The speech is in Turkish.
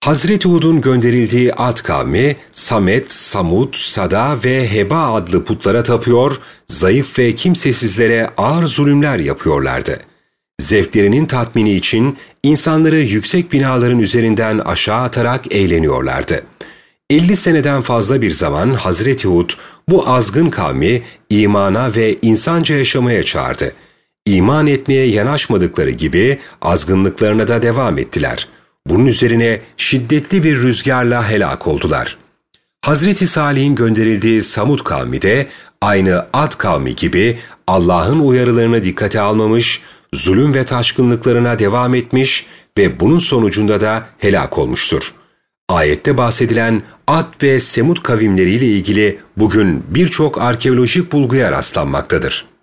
Hazreti Hud'un gönderildiği Ad kavmi, Samet, Samud, Sada ve Heba adlı putlara tapıyor, zayıf ve kimsesizlere ağır zulümler yapıyorlardı. Zevklerinin tatmini için insanları yüksek binaların üzerinden aşağı atarak eğleniyorlardı. 50 seneden fazla bir zaman Hazreti Hud bu azgın kavmi imana ve insanca yaşamaya çağırdı. İman etmeye yanaşmadıkları gibi azgınlıklarına da devam ettiler. Bunun üzerine şiddetli bir rüzgarla helak oldular. Hazreti Salih'in gönderildiği Samud kavmi de aynı Ad kavmi gibi Allah'ın uyarılarını dikkate almamış, zulüm ve taşkınlıklarına devam etmiş ve bunun sonucunda da helak olmuştur. Ayette bahsedilen Ad ve Semud kavimleriyle ilgili bugün birçok arkeolojik bulguya rastlanmaktadır.